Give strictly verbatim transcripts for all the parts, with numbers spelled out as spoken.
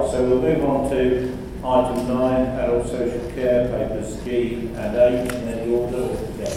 Right, so we'll move on to item nine, adult social care, papers G and H in any order or together.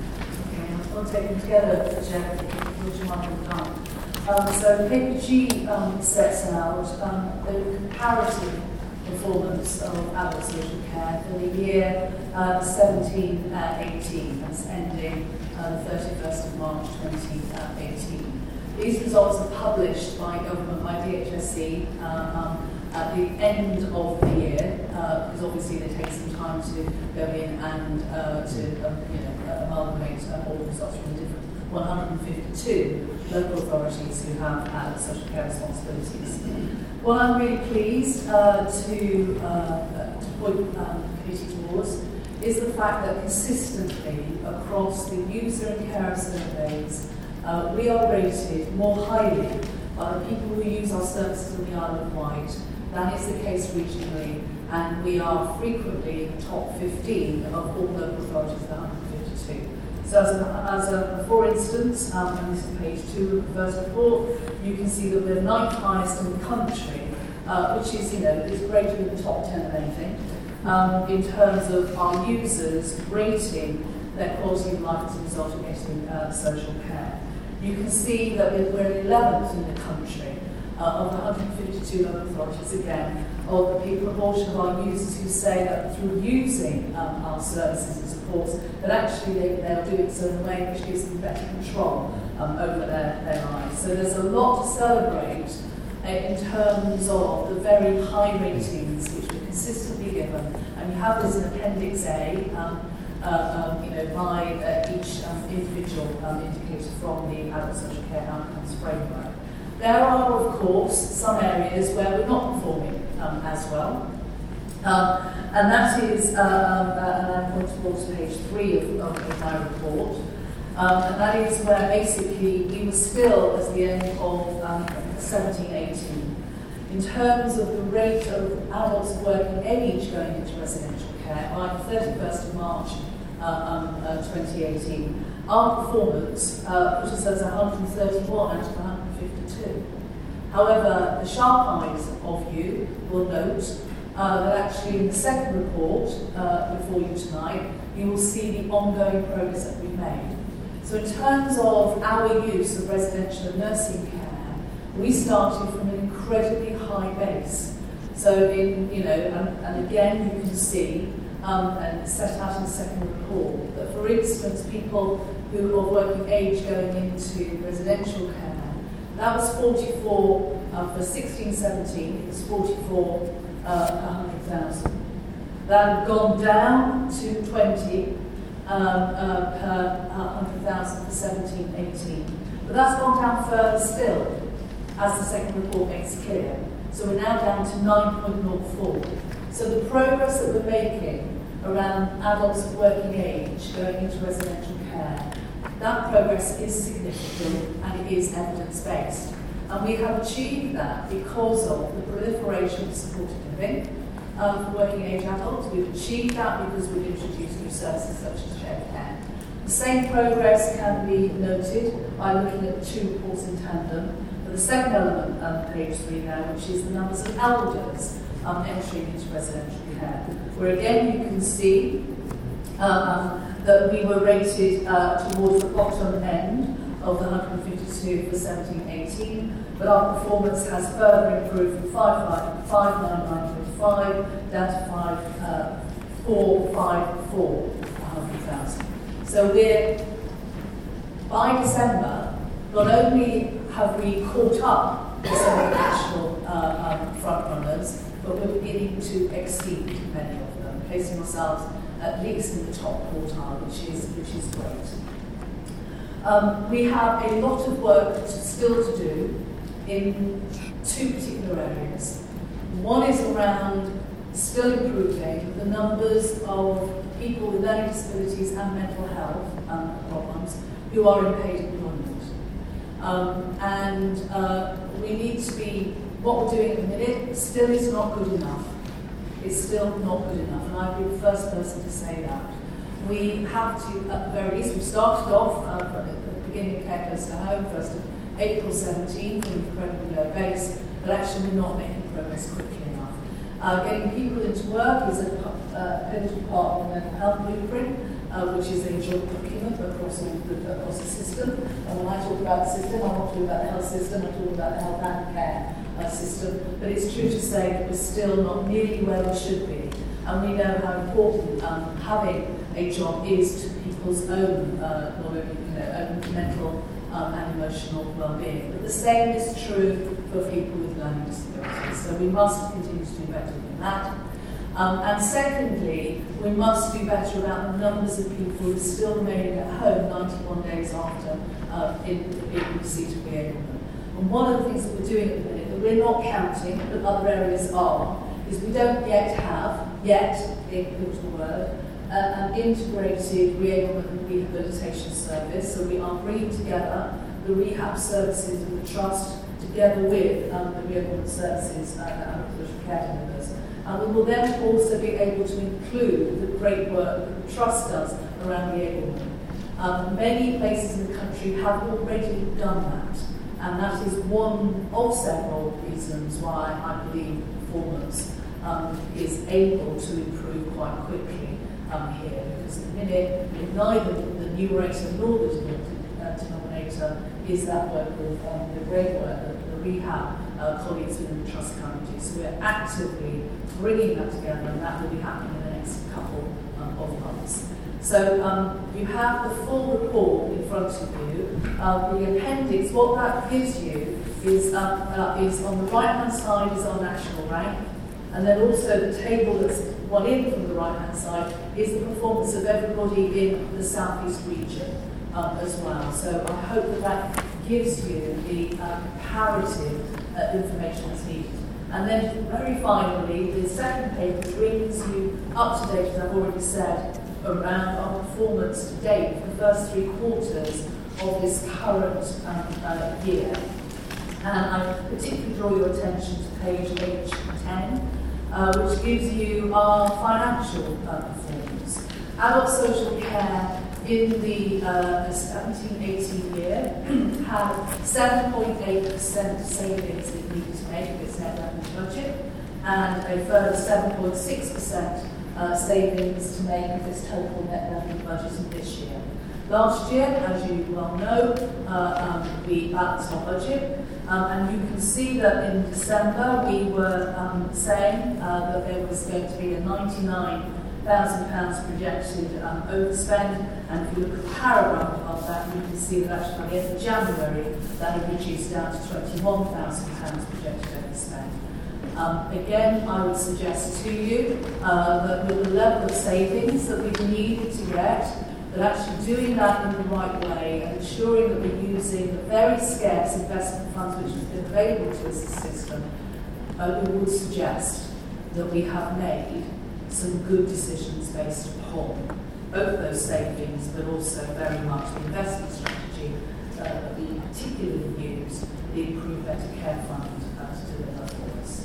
Okay, I'll take them together, Chair, which you might have done. Um, so paper G um, sets out um, the comparative performance of adult social care for the year uh, seventeen eighteen, that's ending uh, the thirty-first of March twenty eighteen. These results are published by government, by D H S C, uh, um, at the end of the year, uh, because obviously they take some time to go in and uh, to um, you know, amalgamate uh, all the results from the different one hundred fifty-two local authorities who have adult social care responsibilities. What I'm really pleased uh, to, uh, to point um, the committee towards is the fact that consistently across the user and carer surveys, uh, we are rated more highly by the people who use our services on the Isle of Wight than is the case regionally, and we are frequently in the top fifteen of all local authorities, the one hundred fifty-two. So as a, as a for instance, um, and this is page two of the first report, you can see that we're ninth highest in the country, uh, which is, you know, is greater than the top ten of anything, um, in terms of our users rating their quality of life as a result of getting uh, social care. You can see that we're eleventh in the country uh, of the one hundred fifty-two local authorities, again, of the proportion of our users who say that through using um, our services and supports, that actually they, they're doing so in a way which gives them better control um, over their, their lives. So there's a lot to celebrate uh, in terms of the very high ratings which we're consistently given. And you have this in Appendix A, um, uh, um, you know, by uh, each um, individual um, indicator from the Adult Social Care Outcomes Framework. There are, of course, some areas where we're not performing um, as well. Um, and that is, uh, uh, and I point towards page three of, of, of my report, um, and that is where basically we were still at the end of um, seventeen eighteen. In terms of the rate of adults of working age going into residential care, by the thirty-first of March uh, um, uh, twenty eighteen, our performance uh, put us as one hundred thirty-one out of one hundred fifty-two. However, the sharp eyes of you will note uh, that actually in the second report uh, before you tonight, you will see the ongoing progress that we've made. So in terms of our use of residential and nursing care, we started from an incredibly high base. So in, you know, and, and again you can see, um, and set out in the second report, that for instance, people who are working age going into residential care, that was forty-four uh, for sixteen seventeen, it was forty-four uh, per one hundred thousand. That had gone down to twenty um, uh, per one hundred thousand for seventeen eighteen. But that's gone down further still, as the second report makes clear. So we're now down to nine point zero four. So the progress that we're making around adults of working age going into residential care, that progress is significant and it is evidence-based. And we have achieved that because of the proliferation of supported living um, for working age adults. We've achieved that because we've introduced new services such as shared care. The same progress can be noted by looking at the two reports in tandem. But the second element on um, page three now, which is the numbers of elders um, entering into residential care, where again you can see um, that we were rated uh, towards the bottom end of the one hundred fifty-two for seventeen eighteen, but our performance has further improved from five nine nine point five down to five four five four per one hundred thousand. So we're, by December, not only have we caught up with some of the national uh, um, frontrunners, but we're beginning to exceed many of them, placing ourselves at least in the top quartile, which is which is great. Um, we have a lot of work to, still to do in two particular areas. One is around still improving the numbers of people with learning disabilities and mental health um, problems who are in paid employment. Um, and uh, we need to be, what we're doing at the minute still is not good enough. It's still not good enough, and I'd be the first person to say that. We have to, at the very least, we started off uh, at the beginning of Care Close to Home, first of April seventeen, from an incredibly low base, but actually we're not making progress quickly enough. Uh, getting people into work is a uh, pivotal part of the mental health blueprint, uh, which is a joint document across, all the, across the system. And when I talk about the system, I'm not talking about the health system, I'm talking about the health and care uh, system. But it's true to say that we're still not nearly where we should be. And we know how important um, having a job is to people's own, uh, not only, you know, own mental um, and emotional well-being. But the same is true for people with learning disabilities. So we must continue to do better than that. Um, and secondly, we must do better about the numbers of people who are still remaining at home ninety-one days after uh, in, in receipt of reablement. And one of the things that we're doing at the minute, that we're not counting, but other areas are, is we don't yet have, yet, a pivotal word, uh, an integrated reablement and rehabilitation service. So we are bringing together the rehab services of the Trust together with um, the reablement services uh, and the social care deliverers. And we will then also be able to include the great work that the Trust does around reablement. Um, many places in the country have already done that, and that is one of several reasons why I believe performance um, is able to improve quite quickly um, here, because at the minute, neither the numerator nor the uh, denominator is that work of um, the great work that the rehab uh, colleagues within the Trust currently do. So we're actively bringing that together, and that will be happening in the next couple um, of months. So um, you have the full report in front of you. Uh, the appendix, what that gives you is, um, uh, is on the right-hand side is our national rank, and then also the table that's one in from the right-hand side is the performance of everybody in the South East region um, as well. So I hope that that gives you the um, comparative uh, information that's needed. And then very finally, the second paper brings you up to date, as I've already said, around our performance to date for the first three quarters of this current um, uh, year. And I particularly draw your attention to page H ten, uh, which gives you our financial uh, performance. Adult social care in the uh, seventeen eighteen year had seven point eight percent savings it needed to make of its net revenue budget, and a further seven point six percent uh, savings to make of its total net revenue budget in this year. Last year, as you well know, uh, um, we balanced our budget, um, and you can see that in December we were um, saying uh, that there was going to be a ninety-nine thousand pounds projected um, overspend, and if you look at the paragraph above that, you can see that actually by the end of January that had reduced down to twenty-one thousand pounds projected overspend. Um, again, I would suggest to you uh, that with the level of savings that we needed to get, that actually doing that in the right way and ensuring that we're using the very scarce investment funds which have been available to us as a system, uh, we would suggest that we have made some good decisions based upon both those savings, but also very much the investment strategy uh, that we particularly use the Improve Better Care Fund uh, to deliver for us.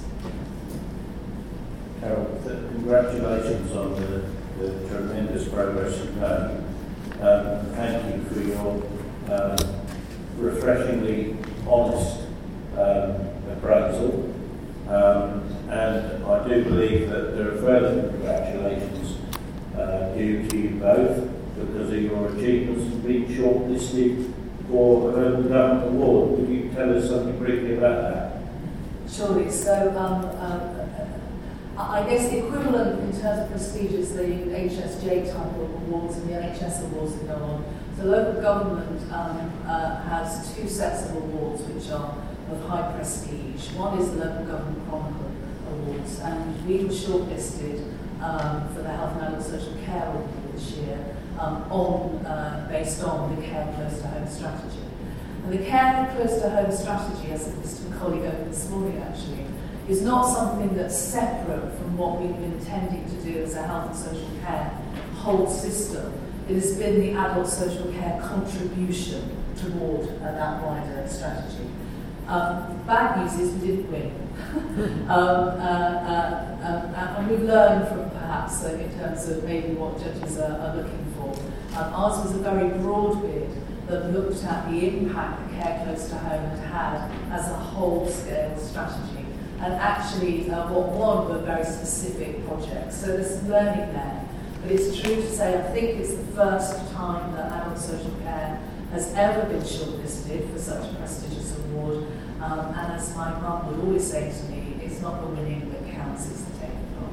Carol, congratulations on the, the tremendous progress you've made. Um, thank you for your um, refreshingly honest um, appraisal. Um, and I do believe that there are further congratulations uh, due to you both because of your achievements and being shortlisted for a Local Government Award. Would you tell us something briefly about that? Surely. So, um, uh, I guess the equivalent in terms of prestige is the H S J type of awards and the N H S awards that go on. So local government um, uh, has two sets of awards which are of high prestige. One is the Local Government Chronicle Awards, and we were shortlisted um, for the Health and Adult Social Care Award this year um, on, uh, based on the Care Close to Home strategy. And the Care Close to Home strategy, as I said to a colleague over this morning actually, is not something that's separate from what we've been intending to do as a health and social care whole system. It has been the adult social care contribution toward uh, that wider strategy. Um, bad news is we didn't win. um, uh, uh, uh, and we've learned from perhaps uh, in terms of maybe what judges are, are looking for. Um, ours was a very broad bid that looked at the impact that Care Close to Home had had as a whole-scale strategy. and actually uh, what one were very specific projects. So there's some learning there. But it's true to say, I think it's the first time that adult social care has ever been shortlisted for such a prestigious award. Um, and as my mum would always say to me, it's not the winning that counts, it's the taking part.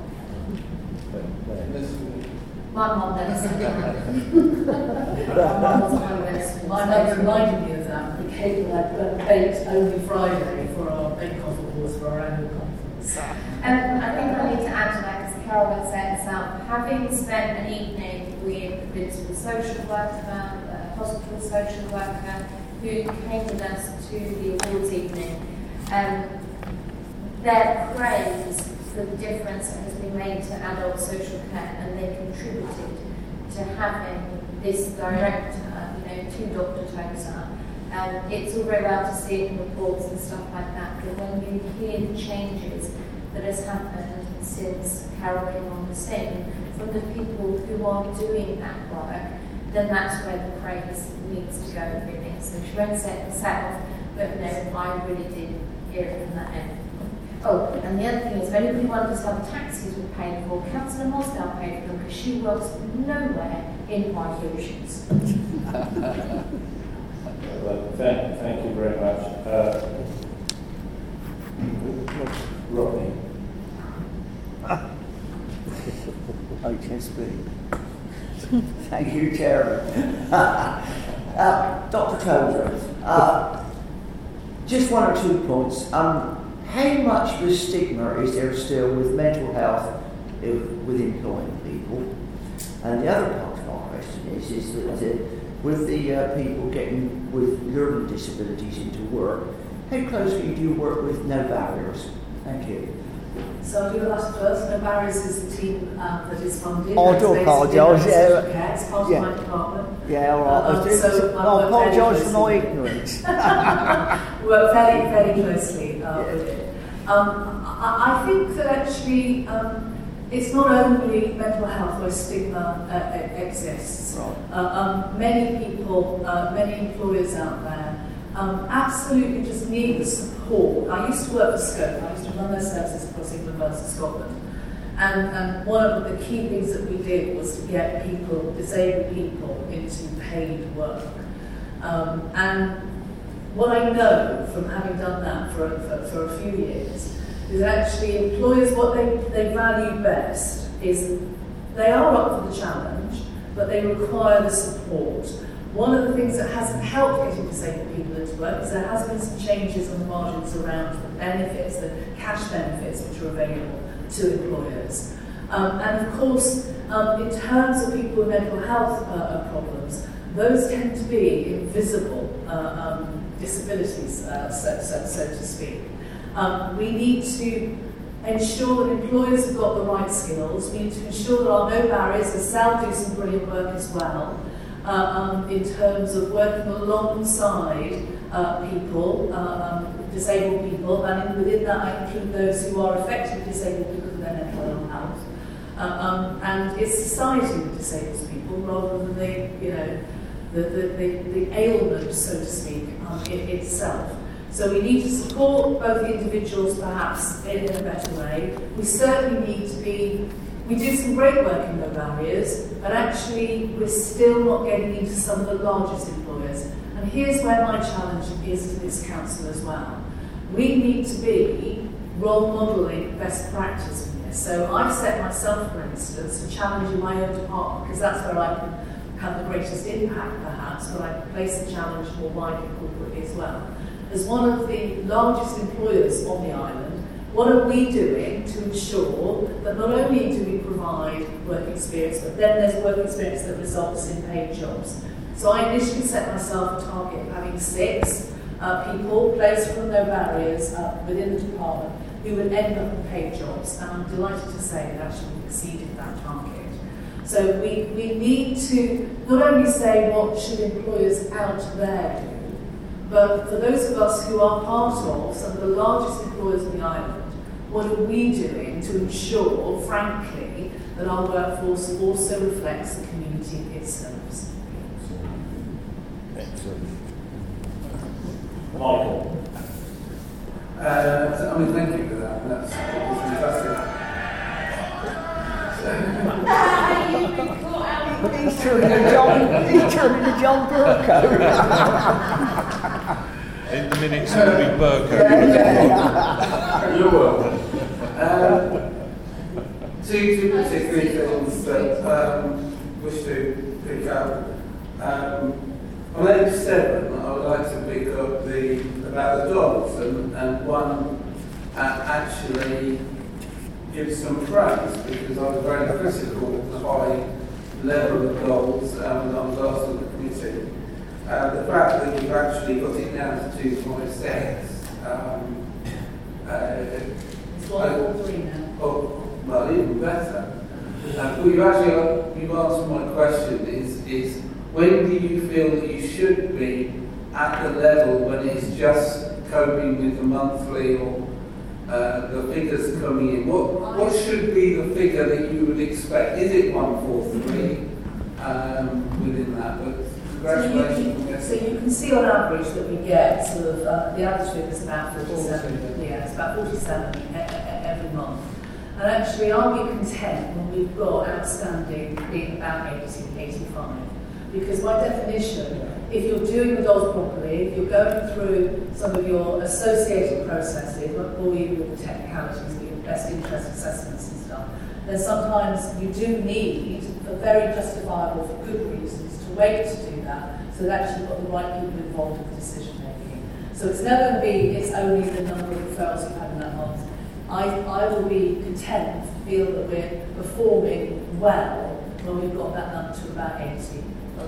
My mum never said that. My mum was a highway. My mum reminded me of that, the cake that I baked only Friday for our bake-off awards for our annual conference. Um, I think I need to add to that, because Carol had set this up. Having spent an evening with a principal social worker, a hospital social worker, who came with us to the awards evening, um, their praise for the difference that has been made to adult social care, and they contributed to having this director, you know, to Doctor Tozer. Um, it's all very well to see it in reports and stuff like that, but when you hear the changes that has happened since Carol came on the scene, from the people who are doing that work, then that's where the praise needs to go, really. So she won't say it herself, but no, I really did hear it from that end. Oh, and the other thing is, if anybody wonders how the taxis were paid for, Councillor Mosdale paid for them, because she works nowhere in my shoes. Well, thank, thank you very much. Uh, Rodney. H S B. Thank you, Chairman. uh, Doctor Tozer, uh, just one or two points. Um, how much of a stigma is there still with mental health if, with employing people? And the other part of my question is, is that uh, with the uh, people getting with learning disabilities into work, how closely do you work with No Barriers? Thank you. So I'll do the last first. No Barriers is the team um, that is funded. Oh, I do apologise. Yeah, it's part yeah. of my department. Yeah, all right. Um, so I apologise for my ignorance. We work fairly, fairly closely uh, yeah. with it. Um, I, I think that actually um, it's not only mental health where stigma uh, exists. Right. Uh, um, many people, uh, many employers out there Um, absolutely just need the support. I used to work for Scope, I used to run their services across England, Wales and Scotland. And, and one of the key things that we did was to get people, disabled people, into paid work. Um, and what I know from having done that for, for, for a few years is that actually employers, what they, they value best is they are up for the challenge, but they require the support. One of the things that hasn't helped getting disabled people into work is there has been some changes on the margins around the benefits, the cash benefits which are available to employers. Um, and of course, um, in terms of people with mental health uh, problems, those tend to be invisible uh, um, disabilities, uh, so, so, so to speak. Um, we need to ensure that employers have got the right skills. We need to ensure there are no barriers, as Sal do some brilliant work as well. Uh, um, in terms of working alongside uh, people, uh, um, disabled people, and within that I include those who are effectively disabled because of their mental health. Uh, um, and it's society that disables people rather than the, you know, the, the, the, the ailment, so to speak, um, it, itself. So we need to support both the individuals perhaps in, in a better way. We certainly need to be We do some great work in No Barriers, but actually we're still not getting into some of the largest employers. And here's where my challenge is to this council as well. We need to be role modelling best practice in this. So I've set myself, for instance, a challenge in my own department, because that's where I can have the greatest impact perhaps, but I can place the challenge more widely corporately as well. As one of the largest employers on the island, what are we doing to ensure that not only do we provide work experience, but then there's work experience that results in paid jobs? So I initially set myself a target of having six uh, people placed from No Barriers uh, within the department who would end up in paid jobs, and I'm delighted to say that actually we exceeded that target. So we, we need to not only say what should employers out there do, but for those of us who are part of some of the largest employers on the island, what are we doing to ensure, frankly, that our workforce also reflects the community it serves? Excellent. Michael. Uh, so, I mean, thank you for that. That's, that's fantastic. He's turning a John, he's turning a John Burko. In the minutes it will be Burko. Yeah, yeah. You're welcome. Um, two, two particular things that um, wish to pick up. Um, on age seven, I would like to pick up the about the dogs, and, and one uh, actually gives some praise, because I was very critical of the high level of dogs um, when I was asked on the committee. Uh, the fact that you've actually got it down to two point six. Um, uh, It's one four three now. Oh, well, even better. Uh, well, you actually you've answered my question. Is is when do you feel that you should be at the level when it's just coping with the monthly or uh, the figures coming in? What what should be the figure that you would expect? Is it one four three um, within that? But congratulations. So you, so you can see on average that we get sort of uh, the average figure is about forty-seven. Yeah, it's about forty-seven e- e- every month. And actually, are we content when we've got outstanding being about eighty, eighty-five? Because by definition, if you're doing the dogs properly, if you're going through some of your associated processes, I won't bore you with the technicalities, but your best interest assessments and stuff, then sometimes you do need, for very justifiable, for good reasons, to wait to do that, so that you've got the right people involved in the decision making. So it's never going to be, it's only the number of referrals you've had in that month. I, I will be content to feel that we're performing well when we've got that number to about eighty.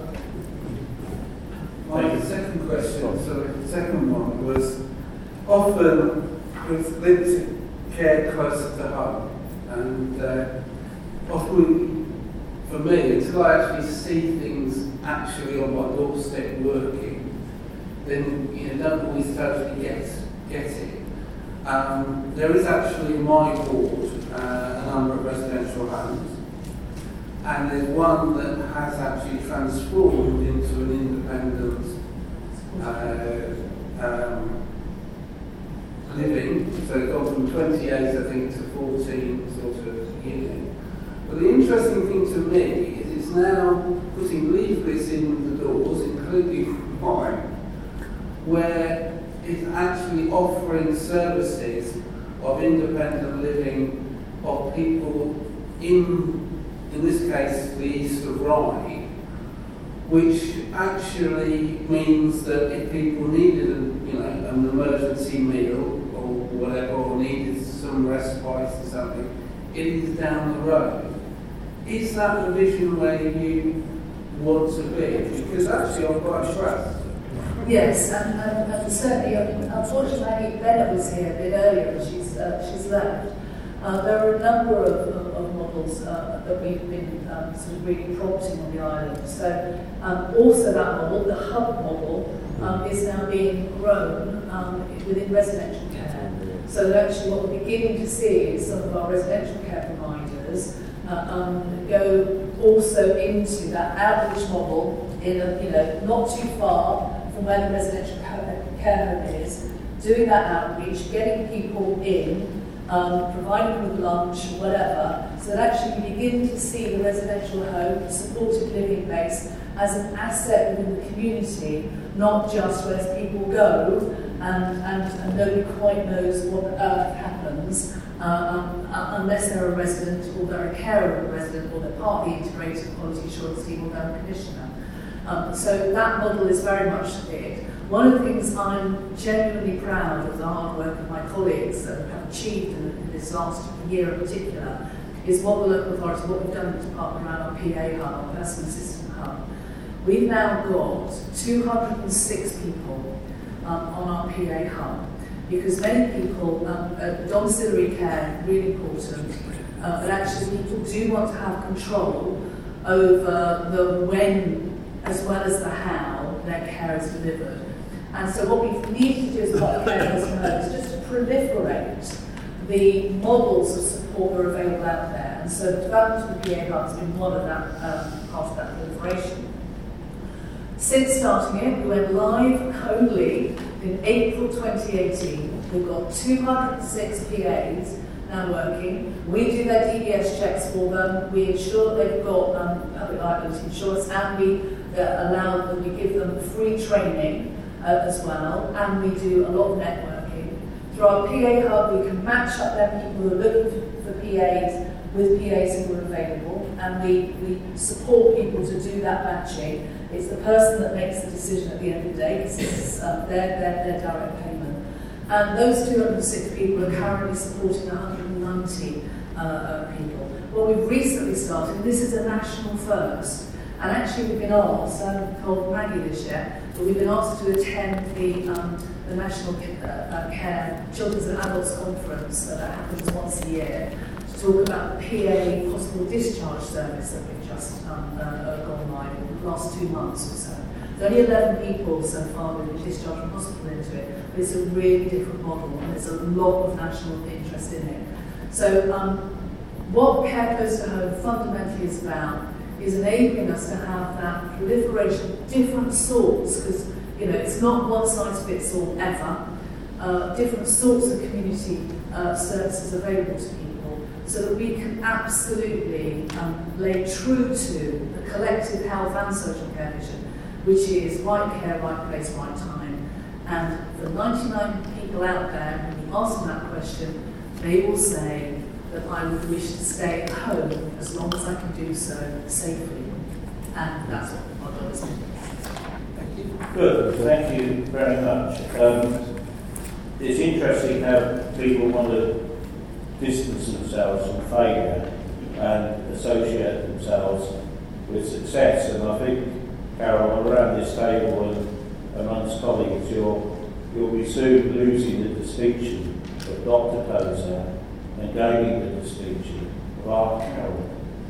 My second question, sorry, the second one was often with linked care closer to home, and uh, often for me, until I actually see things actually on my doorstep working, then you know, don't always totally get get it. Um, there is actually in my ward uh, a number of residential homes. And there's one that has actually transformed into an independent uh, um, living. So it's gone from twenty-eight, I think, to fourteen sort of unit. But the interesting thing to me is it's now putting leaflets in the doors, including mine, where it's actually offering services of independent living of people in in this case, the east of Rye, which actually means that if people needed a, you know, an emergency meal or whatever, or needed some respite or something, it is down the road. Is that the vision where you want to be? Because actually I'm quite impressed. Yes, and, and, and certainly, unfortunately, Bennett was here a bit earlier and she's, uh, she's left. Uh, there are a number of, of, of models uh, that we've been um, sort of really prompting on the island. So um, also that model, the hub model, um, is now being grown um, within residential care. So that actually what we're beginning to see is some of our residential care providers uh, um, go also into that outreach model in a, you know, not too far from where the residential care home is, doing that outreach, getting people in, Um, providing them with lunch, whatever, so that actually you begin to see the residential home, the supported living base, as an asset within the community, not just where people go and, and, and nobody quite knows what on earth happens uh, um, uh, unless they're a resident or they're a carer of a resident or they're part of the integrated quality assurance team or they're a commissioner. Um, so that model is very much it. One of the things I'm genuinely proud of the hard work of my colleagues that have achieved in, in this last year in particular is what the local authority, what we've done in the department around our P A hub, our personal assistant hub. We've now got two hundred six people um, on our P A hub because many people, um, uh, domiciliary care, really important, uh, but actually people do want to have control over the when as well as the how their care is delivered. And so what we need to do as part of care is just to proliferate the models of support that are available out there. And so the development of the P A hub has been one of that, um, part of that proliferation. Since starting it, we went live only in April twenty eighteen, We've got two hundred and six P As now working. We do their D B S checks for them. We ensure they've got um, public liability insurance, and we uh, allow them, we give them free training uh, as well, and we do a lot of networking. Through our P A hub, we can match up their people who are looking for P As with P As who are available, and we, we support people to do that matching. It's the person that makes the decision at the end of the day, because it's uh, their, their, their direct payment. And those two hundred and six people are currently supporting one hundred and ninety uh, uh, people. Well, we've recently started, this is a national first, and actually we've been asked, I haven't told Maggie this yet, but we've been asked to attend the, um, the National uh, uh, Care Children's and Adults Conference uh, that happens once a year, to talk about the P A possible discharge service that we've just um, uh, gone live in the last two months or so. There's only eleven people so far who've been discharged from hospital into it, but it's a really different model, and there's a lot of national interest in it. So um, what Care Close to Home fundamentally is about is enabling us to have that proliferation of different sorts, because you know it's not one size fits all ever. Uh, different sorts of community uh, services available to people, so that we can absolutely um, lay true to the collective health and social care vision, which is right care, right place, right time. And for ninety-nine people out there, when you ask them that question, they will say that I would wish to stay at home as long as I can do so safely. And that's what our job is. Thank you. Good, thank you very much. Um, it's interesting how people want to distance themselves from failure and associate themselves with success. And I think, Carol, around this table and amongst colleagues, you'll, you'll be soon losing the distinction of Doctor Tozer and gaining the distinction of our Carol.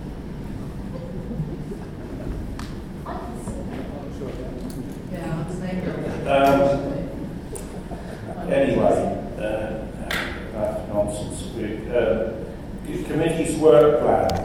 Yeah, the same. Um, anyway, uh, that's nonsense. Uh, the committee's work plan.